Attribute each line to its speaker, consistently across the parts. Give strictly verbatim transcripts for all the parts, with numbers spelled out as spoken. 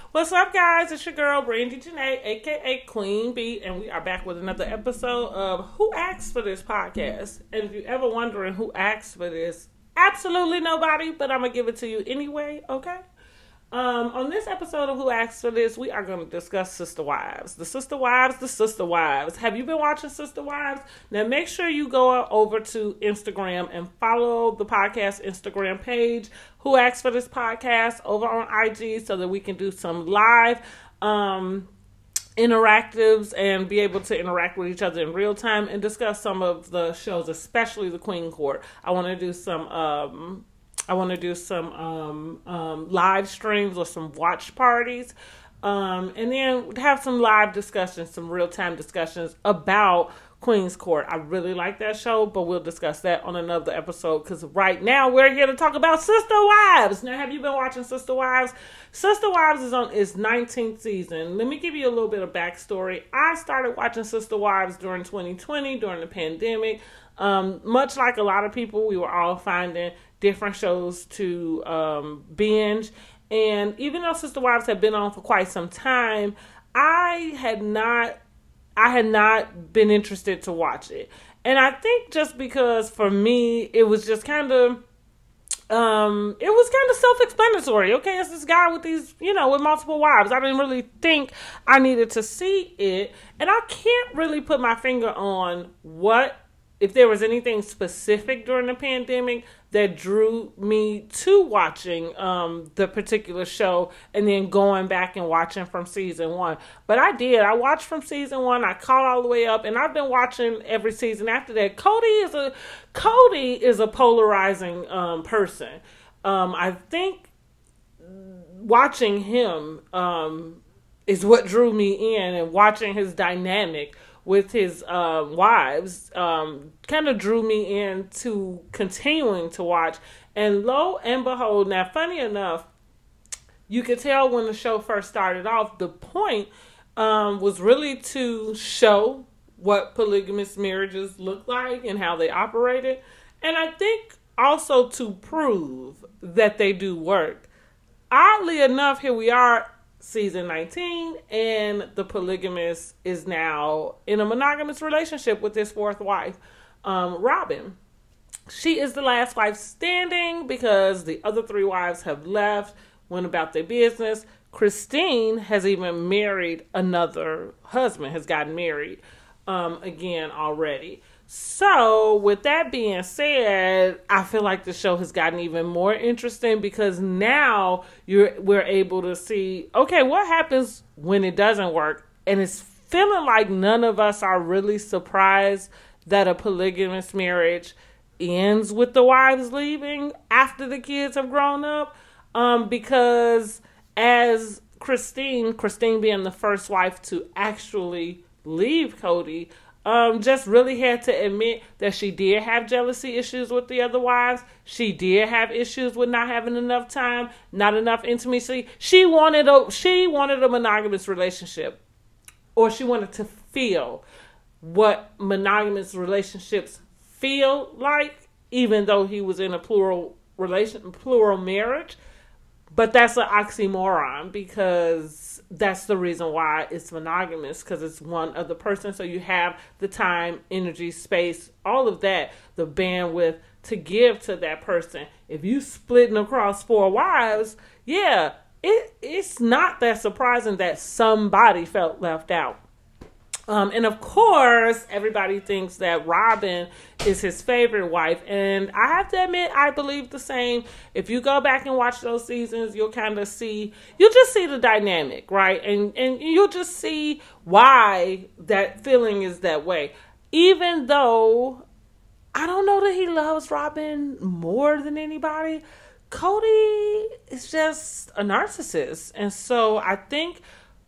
Speaker 1: What's up, guys? It's your girl, Brandy Janae, aka Queen Bee, and we are back with another episode of Who Asked for This podcast. And if you're ever wondering who asked for this, absolutely nobody, but I'm going to give it to you anyway, okay? Um, on this episode of Who Asked for This, we are going to discuss Sister Wives. The Sister Wives, the Sister Wives. Have you been watching Sister Wives? Now make sure you go over to Instagram and follow the podcast Instagram page, Who Asked for This podcast, over on I G, so that we can do some live um, interactives and be able to interact with each other in real time and discuss some of the shows, especially the Queen Court. I want to do some... Um, I want to do some um, um, live streams or some watch parties. Um, and then have some live discussions, some real-time discussions about Queen's Court. I really like that show, but we'll discuss that on another episode because right now we're here to talk about Sister Wives. Now, have you been watching Sister Wives? Sister Wives is on its nineteenth season. Let me give you a little bit of backstory. I started watching Sister Wives during twenty twenty, during the pandemic. Um, much like a lot of people, we were all finding different shows to um, binge. And even though Sister Wives had been on for quite some time, I had not, I had not been interested to watch it. And I think just because for me, it was just kind of, um, it was kind of self-explanatory. Okay, it's this guy with these, you know, with multiple wives. I didn't really think I needed to see it. And I can't really put my finger on what, if there was anything specific during the pandemic that drew me to watching um, the particular show and then going back and watching from season one. But I did. I watched from season one. I caught all the way up, and I've been watching every season after that. Cody is a Cody is a polarizing um, person. Um, I think watching him um, is what drew me in, and watching his dynamic with his uh, wives um, kind of drew me into continuing to watch. And lo and behold, now funny enough, you could tell when the show first started off, the point um, was really to show what polygamous marriages look like and how they operated. And I think also to prove that they do work. Oddly enough, here we are, season nineteen, and the polygamist is now in a monogamous relationship with his fourth wife, um, Robin. She is the last wife standing because the other three wives have left, went about their business. Christine has even married another husband, has gotten married um, again already. So, with that being said, I feel like the show has gotten even more interesting because now you're we're able to see, okay, what happens when it doesn't work? And it's feeling like none of us are really surprised that a polygamous marriage ends with the wives leaving after the kids have grown up. Um, because as Christine, Christine being the first wife to actually leave Cody, Um, just really had to admit that she did have jealousy issues with the other wives. She did have issues with not having enough time, not enough intimacy. She wanted a she wanted a monogamous relationship, or she wanted to feel what monogamous relationships feel like, even though he was in a plural relation, plural marriage. But that's an oxymoron because that's the reason why it's monogamous, because it's one other person. So you have the time, energy, space, all of that, the bandwidth to give to that person. If you splitting across four wives, yeah, it it's not that surprising that somebody felt left out. Um, and of course, everybody thinks that Robin is his favorite wife. And I have to admit, I believe the same. If you go back and watch those seasons, you'll kind of see, you'll just see the dynamic, right? And, and you'll just see why that feeling is that way. Even though I don't know that he loves Robin more than anybody, Cody is just a narcissist. And so I think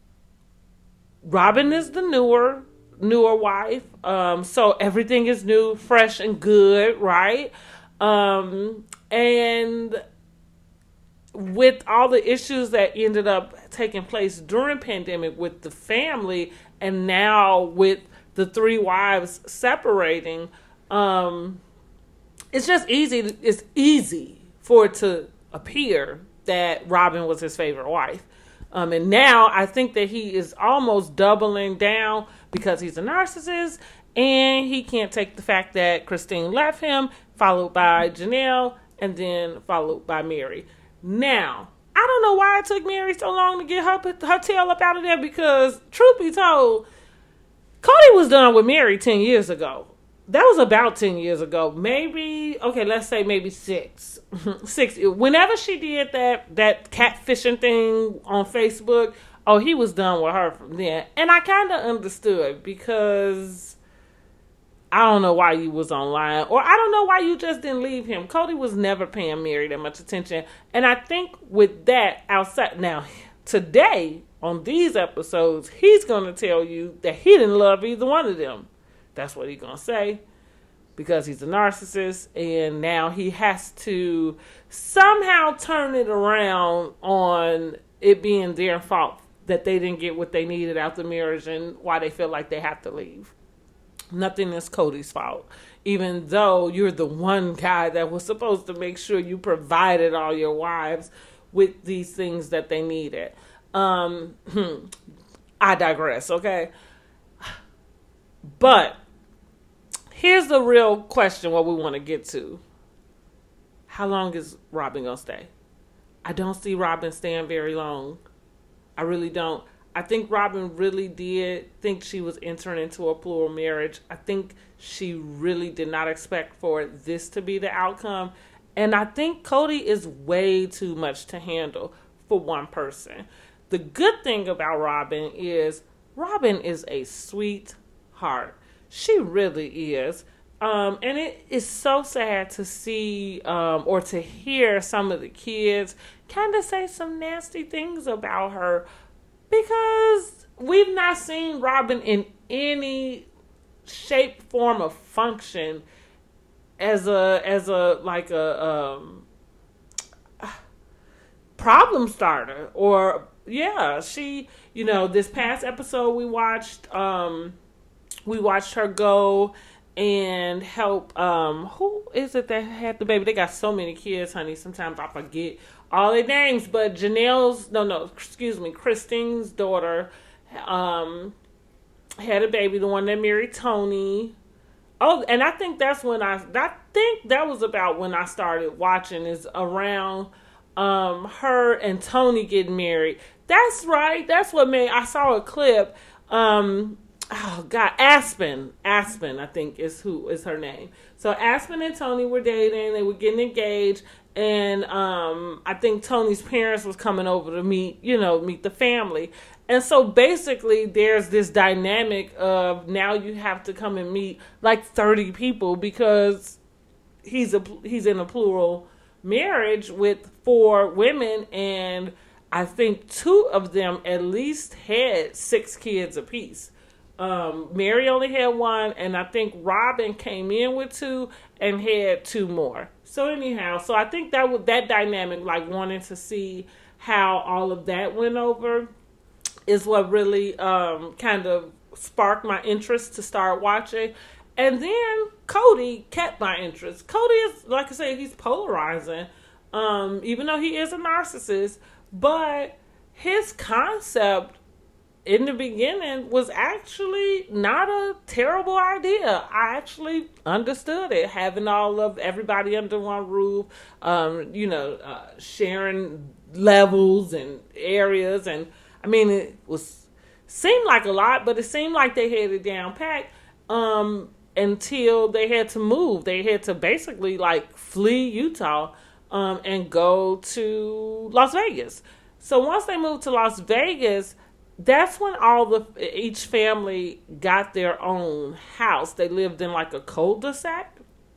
Speaker 1: Robin is the newer, newer wife. Um, so everything is new, fresh, and good, right? Um, and with all the issues that ended up taking place during pandemic with the family, and now with the three wives separating, um, it's just easy. It's easy for it to appear that Robin was his favorite wife. Um, and now I think that he is almost doubling down because he's a narcissist and he can't take the fact that Christine left him, followed by Janelle, and then followed by Mary. Now, I don't know why it took Mary so long to get her, her tail up out of there because, truth be told, Cody was done with Mary ten years ago. That was about ten years ago. Maybe, okay, let's say maybe six. six. Whenever she did that, that catfishing thing on Facebook, oh, he was done with her from then. And I kind of understood because I don't know why you was online. Or I don't know why you just didn't leave him. Cody was never paying Mary that much attention. And I think with that outside, now, today, on these episodes, he's going to tell you that he didn't love either one of them. That's what he's going to say because he's a narcissist and now he has to somehow turn it around on it being their fault that they didn't get what they needed out the marriage and why they feel like they have to leave. Nothing is Cody's fault, even though you're the one guy that was supposed to make sure you provided all your wives with these things that they needed. Um, I digress, okay? But here's the real question, what we want to get to. How long is Robin going to stay? I don't see Robin staying very long. I really don't. I think Robin really did think she was entering into a plural marriage. I think she really did not expect for this to be the outcome. And I think Cody is way too much to handle for one person. The good thing about Robin is Robin is a sweetheart. She really is. Um, and it is so sad to see um, or to hear some of the kids kind of say some nasty things about her because we've not seen Robin in any shape, form, or function as a as a like a um, problem starter or yeah she you know this past episode we watched um, we watched her go and help, um, who is it that had the baby? They got so many kids, honey. Sometimes I forget all their names, but Janelle's, no, no, excuse me, Christine's daughter, um, had a baby, the one that married Tony. Oh, and I think that's when I, I think that was about when I started watching is around, um, her and Tony getting married. That's right. That's what made, I saw a clip, um, oh God, Aspen, Aspen, I think is who is her name. So Aspen and Tony were dating, they were getting engaged, and um, I think Tony's parents was coming over to meet, you know, meet the family. And so basically there's this dynamic of now you have to come and meet like thirty people because he's a he's in a plural marriage with four women, and I think two of them at least had six kids apiece. Um, Mary only had one, and I think Robin came in with two and had two more. So anyhow, so I think that was that dynamic, like wanting to see how all of that went over, is what really um, kind of sparked my interest to start watching. And then Cody kept my interest. Cody is, like I said, he's polarizing, um, even though he is a narcissist, but his concept in the beginning was actually not a terrible idea. I actually understood it, having all of everybody under one roof, um, you know, uh, sharing levels and areas. And I mean, it was seemed like a lot, but it seemed like they had it down packed um, until they had to move. They had to basically like flee Utah um, and go to Las Vegas. So once they moved to Las Vegas, that's when all the each family got their own house. They lived in like a cul-de-sac,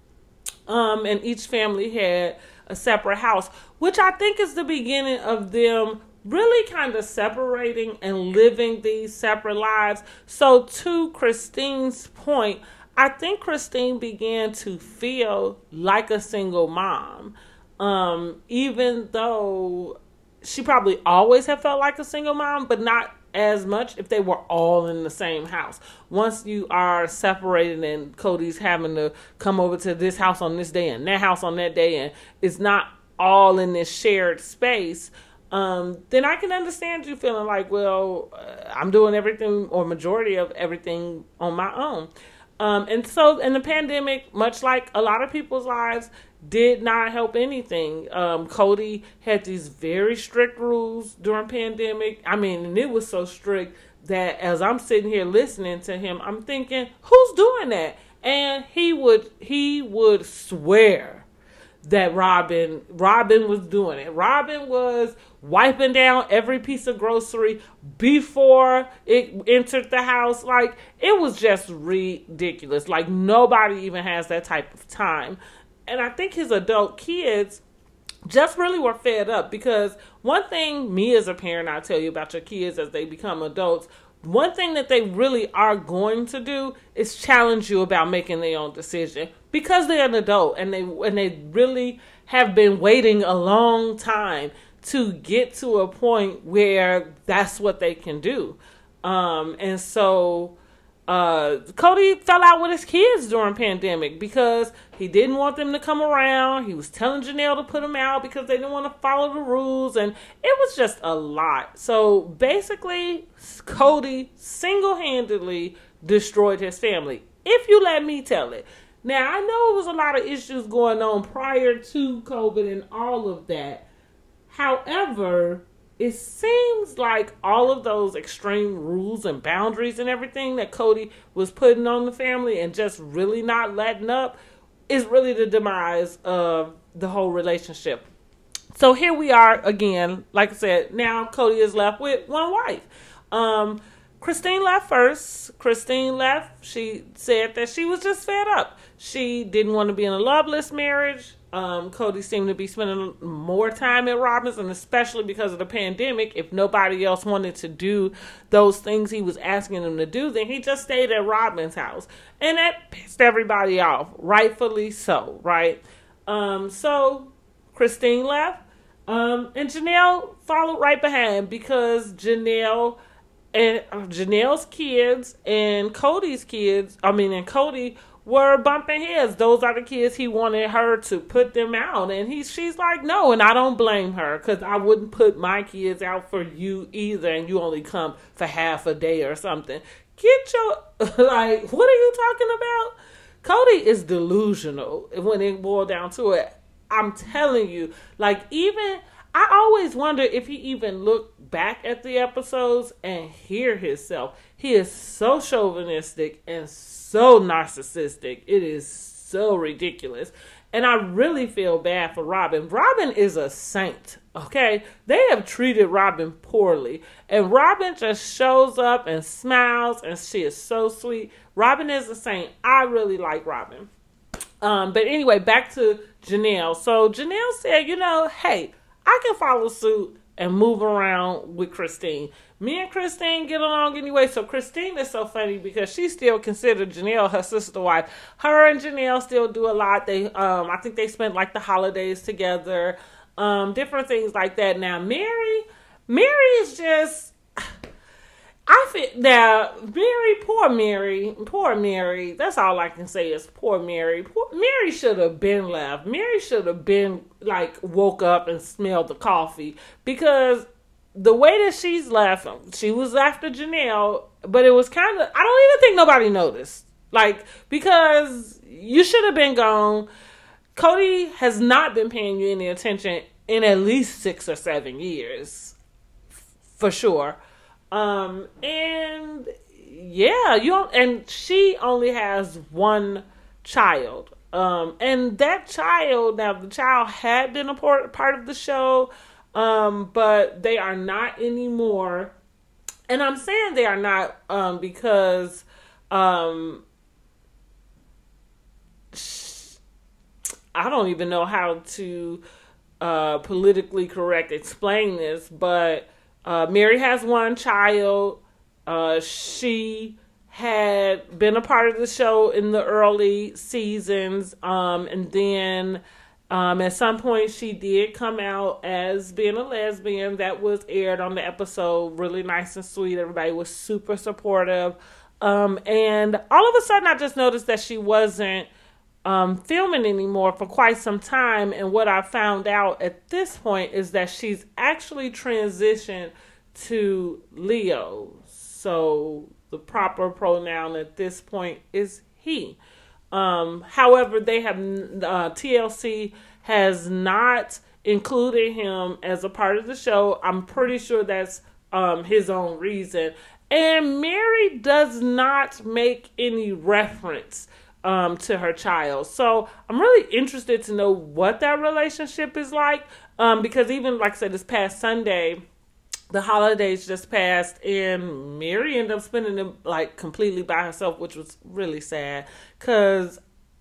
Speaker 1: um, and each family had a separate house, which I think is the beginning of them really kind of separating and living these separate lives. So to Christine's point, I think Christine began to feel like a single mom, um, even though she probably always have felt like a single mom, but not as much if they were all in the same house. Once you are separated and Cody's having to come over to this house on this day and that house on that day, and it's not all in this shared space, um, then I can understand you feeling like, well, uh, I'm doing everything or majority of everything on my own. Um, and so in the pandemic, much like a lot of people's lives, did not help anything. Um, Cody had these very strict rules during pandemic. I mean, and it was so strict that as I'm sitting here listening to him, I'm thinking, who's doing that? And he would he would swear that Robin Robin was doing it. Robin was wiping down every piece of grocery before it entered the house. Like, it was just ridiculous. Like, nobody even has that type of time. And I think his adult kids just really were fed up, because one thing, me as a parent, I'll tell you about your kids as they become adults, one thing that they really are going to do is challenge you about making their own decision, because they're an adult and they and they really have been waiting a long time to get to a point where that's what they can do. Um, and so uh, Cody fell out with his kids during pandemic because he didn't want them to come around. He was telling Janelle to put them out because they didn't want to follow the rules, and it was just a lot. So basically, Cody single-handedly destroyed his family, if you let me tell it. Now, I know it was a lot of issues going on prior to COVID and all of that. However, it seems like all of those extreme rules and boundaries and everything that Cody was putting on the family and just really not letting up is really the demise of the whole relationship. So here we are again. Like I said, now Cody is left with one wife. Um, Christine left first. Christine left. She said that she was just fed up. She didn't want to be in a loveless marriage. Um, Cody seemed to be spending more time at Robin's, and especially because of the pandemic, if nobody else wanted to do those things he was asking them to do, then he just stayed at Robin's house. And that pissed everybody off, rightfully so, right? Um, so Christine left, um, and Janelle followed right behind, because Janelle and uh, Janelle's kids and Cody's kids, I mean, and Cody were bumping heads. Those are the kids he wanted her to put them out. And he, she's like, no, and I don't blame her, because I wouldn't put my kids out for you either, and you only come for half a day or something. Get your, like, what are you talking about? Cody is delusional when it boiled down to it. I'm telling you, like, even, I always wonder if he even looked back at the episodes and hear himself. He is so chauvinistic and so narcissistic. It is so ridiculous. And I really feel bad for Robin. Robin is a saint, okay? They have treated Robin poorly. And Robin just shows up and smiles, and she is so sweet. Robin is a saint. I really like Robin. Um, but anyway, back to Janelle. So Janelle said, you know, hey, I can follow suit and move around with Christine. Me and Christine get along anyway. So Christine is so funny because she still considered Janelle her sister wife. Her and Janelle still do a lot. They, um, I think they spent like the holidays together, um, different things like that. Now Mary, Mary is just, I feel now Mary, poor Mary, poor Mary. That's all I can say is poor Mary. Poor, Mary should have been left. Mary should have been like woke up and smelled the coffee, because the way that she's left, she was after Janelle, but it was kind of, I don't even think nobody noticed. Like, because you should have been gone. Cody has not been paying you any attention in at least six or seven years, for sure. Um, and yeah, you don't, and she only has one child. Um, and that child, now the child had been a part, part of the show, um, but they are not anymore. And I'm saying they are not, um, because, um, I don't even know how to, uh, politically correct explain this, but, uh, Mary has one child. Uh, she had been a part of the show in the early seasons. Um, and then, Um, at some point, she did come out as being a lesbian. That was aired on the episode. Really nice and sweet. Everybody was super supportive. Um, and all of a sudden, I just noticed that she wasn't um, filming anymore for quite some time. And what I found out at this point is that she's actually transitioned to Leo. So the proper pronoun at this point is he. Um, however, they have uh, T L C has not included him as a part of the show. I'm pretty sure that's um, his own reason. And Mary does not make any reference um, to her child. So I'm really interested to know what that relationship is like. Um, because even, like I said, this past Sunday, the holidays just passed, and Mary ended up spending them like completely by herself, which was really sad. Because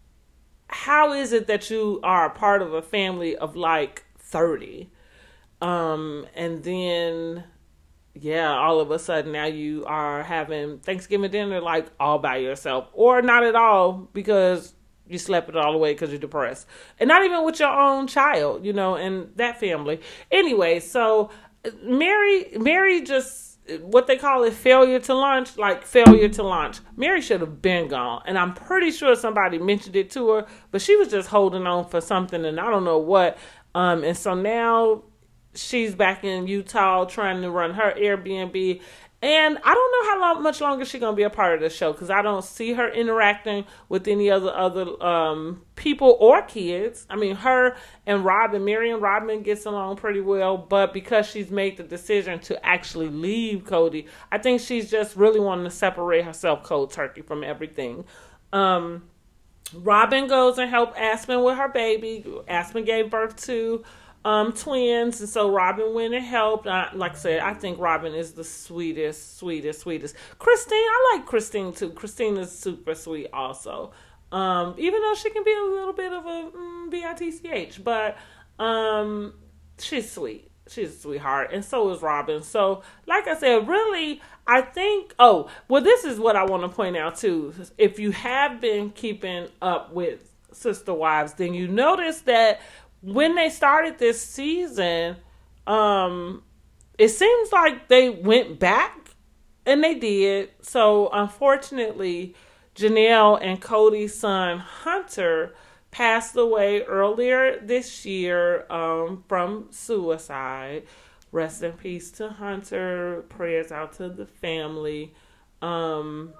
Speaker 1: how is it that you are a part of a family of like thirty, um, and then yeah, all of a sudden now you are having Thanksgiving dinner like all by yourself, or not at all because you slept it all away because you're depressed, and not even with your own child, you know, and that family. Anyway, so. Mary, Mary just, what they call it, failure to launch, like failure to launch. Mary should have been gone. And I'm pretty sure somebody mentioned it to her, but she was just holding on for something and I don't know what. Um, and so now she's back in Utah trying to run her Airbnb. And I don't know how long, much longer she's going to be a part of the show because I don't see her interacting with any other other um, people or kids. I mean, her and Robin, Mary and Robin gets along pretty well, but because she's made the decision to actually leave Cody, I think she's just really wanting to separate herself cold turkey from everything. Um, Robin goes and helps Aspen with her baby. Aspen gave birth to Um, twins, and so Robin went and helped. I, like I said, I think Robin is the sweetest, sweetest, sweetest. Christine, I like Christine too. Christine is super sweet also. Um, even though she can be a little bit of a mm, B I T C H, but um, she's sweet. She's a sweetheart, and so is Robin. So, like I said, really, I think, oh, well, this is what I want to point out too. If you have been keeping up with Sister Wives, then you notice that when they started this season, um, it seems like they went back, and they did. So, unfortunately, Janelle and Cody's son, Hunter, passed away earlier this year um, from suicide. Rest in peace to Hunter. Prayers out to the family. Um,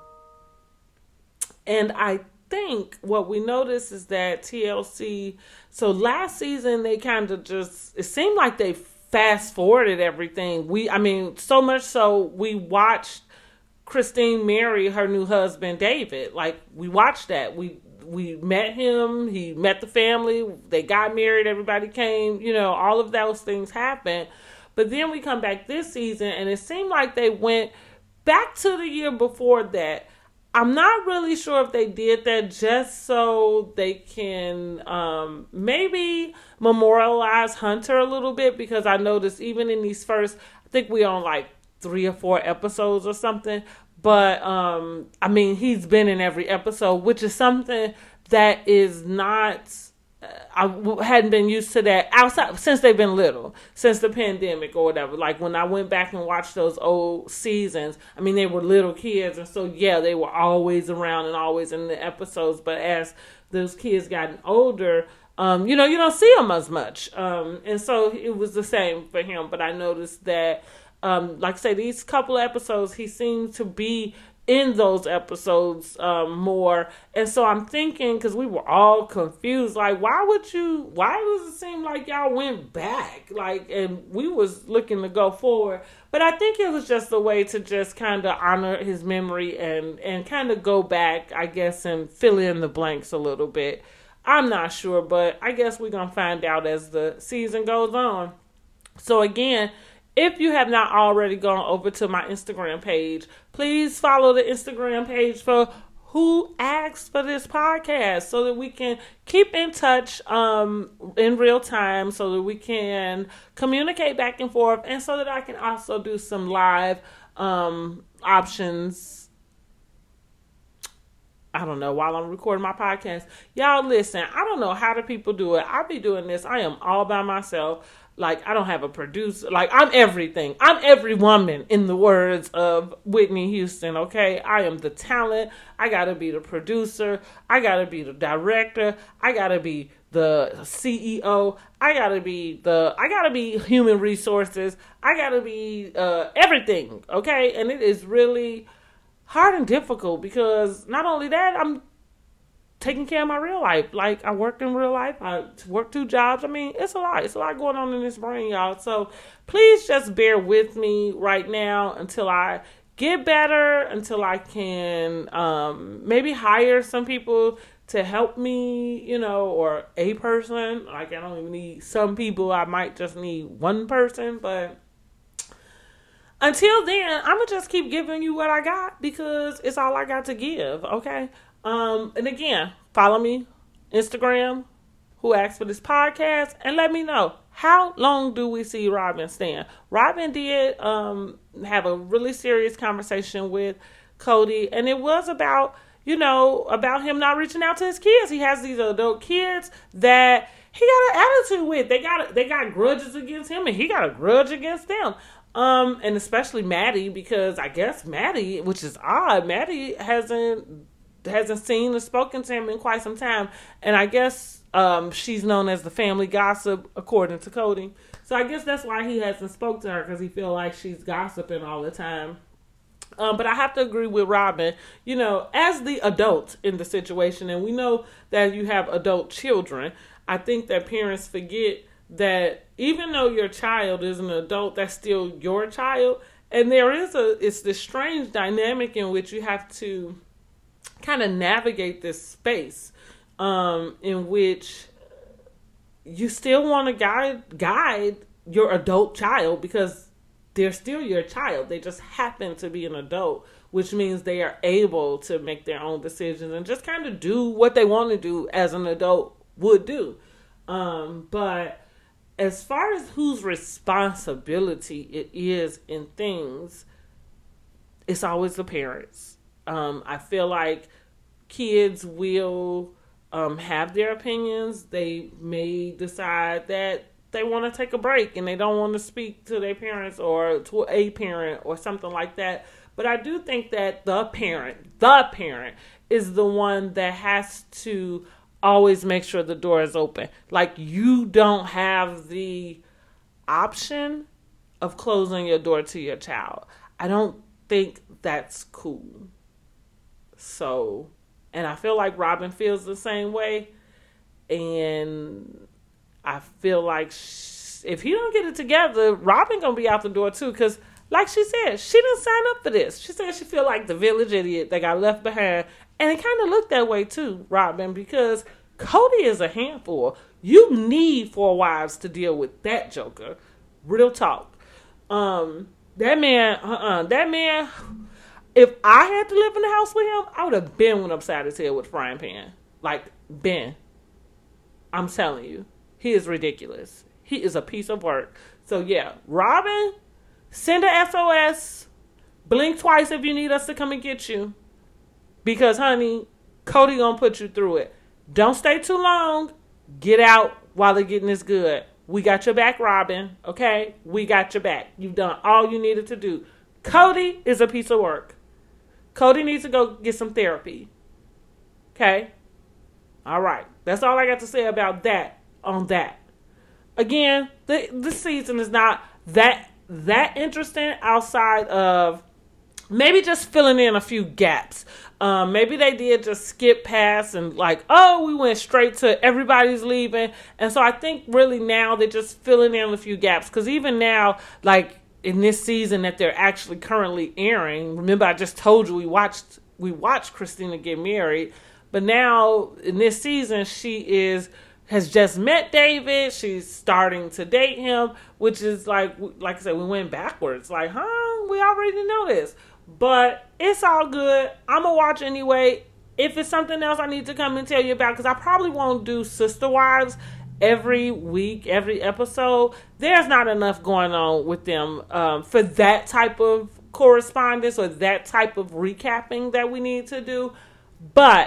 Speaker 1: and I think what we noticed is that T L C, so last season they kind of just, it seemed like they fast forwarded everything. We, I mean, so much so we watched Christine marry her new husband, David. Like, we watched that. We, we met him, he met the family, they got married, everybody came, you know, all of those things happened. But then we come back this season and it seemed like they went back to the year before that. I'm not really sure if they did that just so they can um, maybe memorialize Hunter a little bit, because I noticed even in these first, I think we on like three or four episodes or something. But, um, I mean, he's been in every episode, which is something that is not, uh, I hadn't been used to that outside since they've been little, since the pandemic or whatever. Like when I went back and watched those old seasons, I mean, they were little kids. And so, yeah, they were always around and always in the episodes. But as those kids gotten older, um, you know, you don't see them as much. Um, and so it was the same for him. But I noticed that, um, like I say, these couple of episodes, he seemed to be in those episodes um, more. And so I'm thinking, because we were all confused, like, why would you, why does it seem like y'all went back? Like, and we was looking to go forward. But I think it was just a way to just kind of honor his memory and, and kind of go back, I guess, and fill in the blanks a little bit. I'm not sure, but I guess we're going to find out as the season goes on. So again, if you have not already gone over to my Instagram page, please follow the Instagram page for Who Asked for This Podcast, so that we can keep in touch um, in real time, so that we can communicate back and forth, and so that I can also do some live um, options. I don't know, while I'm recording my podcast. Y'all listen, I don't know how the people do it. I be doing this. I am all by myself. Like, I don't have a producer. Like, I'm everything. I'm every woman, in the words of Whitney Houston, okay? I am the talent. I got to be the producer. I got to be the director. I got to be the C E O. I got to be the, I got to be human resources. I got to be uh, everything, okay? And it is really hard and difficult because not only that, I'm taking care of my real life. Like, I work in real life. I work two jobs. I mean, it's a lot. It's a lot going on in this brain, y'all. So please just bear with me right now until I get better, until I can um, maybe hire some people to help me, you know, or a person. Like, I don't even need some people. I might just need one person. But until then, I'm going to just keep giving you what I got because it's all I got to give, okay? Um, and again, follow me, Instagram, Who Asked for This Podcast, and let me know, how long do we see Robin stand? Robin did um, have a really serious conversation with Cody, and it was about, you know, about him not reaching out to his kids. He has these adult kids that he got an attitude with. They got they got grudges against him, and he got a grudge against them. Um, and especially Maddie, because I guess Maddie, which is odd, Maddie hasn't hasn't seen or spoken to him in quite some time. And I guess um, she's known as the family gossip, according to Cody. So I guess that's why he hasn't spoke to her, because he feel like she's gossiping all the time. Um, but I have to agree with Robin, you know, as the adult in the situation, and we know that you have adult children, I think that parents forget that even though your child is an adult, that's still your child. And there is a, it's this strange dynamic in which you have to kind of navigate this space um, in which you still want to guide guide your adult child, because they're still your child. They just happen to be an adult, which means they are able to make their own decisions and just kind of do what they want to do as an adult would do. Um, but as far as whose responsibility it is in things, it's always the parents. Um, I feel like kids will um, have their opinions. They may decide that they want to take a break and they don't want to speak to their parents or to a parent or something like that. But I do think that the parent, the parent is the one that has to always make sure the door is open. Like, you don't have the option of closing your door to your child. I don't think that's cool. So, and I feel like Robin feels the same way. And I feel like sh- if he don't get it together, Robin gonna be out the door too. Because like she said, she didn't sign up for this. She said she feel like the village idiot that got left behind. And it kind of looked that way too, Robin, because Cody is a handful. You need four wives to deal with that joker. Real talk. Um, that man, uh-uh, that man, if I had to live in the house with him, I would have been went upside his head with a frying pan. Like, Ben. I'm telling you. He is ridiculous. He is a piece of work. So, yeah, Robin, send a S O S. Blink twice if you need us to come and get you. Because, honey, Cody gonna put you through it. Don't stay too long. Get out while the getting is good. We got your back, Robin. Okay? We got your back. You've done all you needed to do. Cody is a piece of work. Cody needs to go get some therapy. Okay? All right. That's all I got to say about that on that. Again, the, this season is not that that interesting outside of maybe just filling in a few gaps. Um, maybe they did just skip past and like, oh, we went straight to everybody's leaving. And so I think really now they're just filling in a few gaps. Because even now, like in this season that they're actually currently airing, remember I just told you we watched we watched Christina get married. But now in this season, she is has just met David. She's starting to date him, which is like, like I said, we went backwards. Like, huh? We already know this. But it's all good. I'm going to watch anyway. If it's something else I need to come and tell you about, because I probably won't do Sister Wives every week, every episode. There's not enough going on with them um, for that type of correspondence or that type of recapping that we need to do. But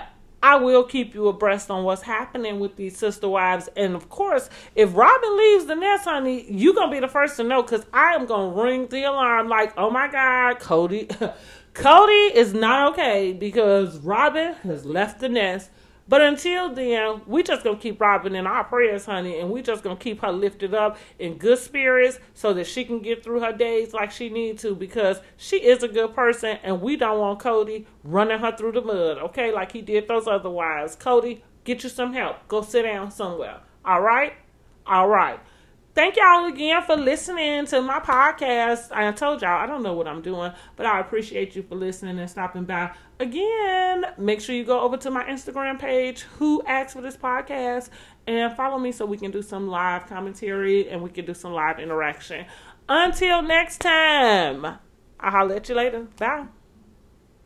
Speaker 1: I will keep you abreast on what's happening with these sister wives. And of course, if Robin leaves the nest, honey, you're going to be the first to know, because I am going to ring the alarm like, oh my God, Cody. Cody is not okay because Robin has left the nest. But until then, we just going to keep Robin in our prayers, honey, and we just going to keep her lifted up in good spirits so that she can get through her days like she needs to, because she is a good person, and we don't want Cody running her through the mud, okay, like he did those other wives. Cody, get you some help. Go sit down somewhere, all right? All right. Thank y'all again for listening to my podcast. I told y'all, I don't know what I'm doing, but I appreciate you for listening and stopping by. Again, make sure you go over to my Instagram page, Who Asked for This Podcast, and follow me so we can do some live commentary and we can do some live interaction. Until next time, I'll holler at you later. Bye.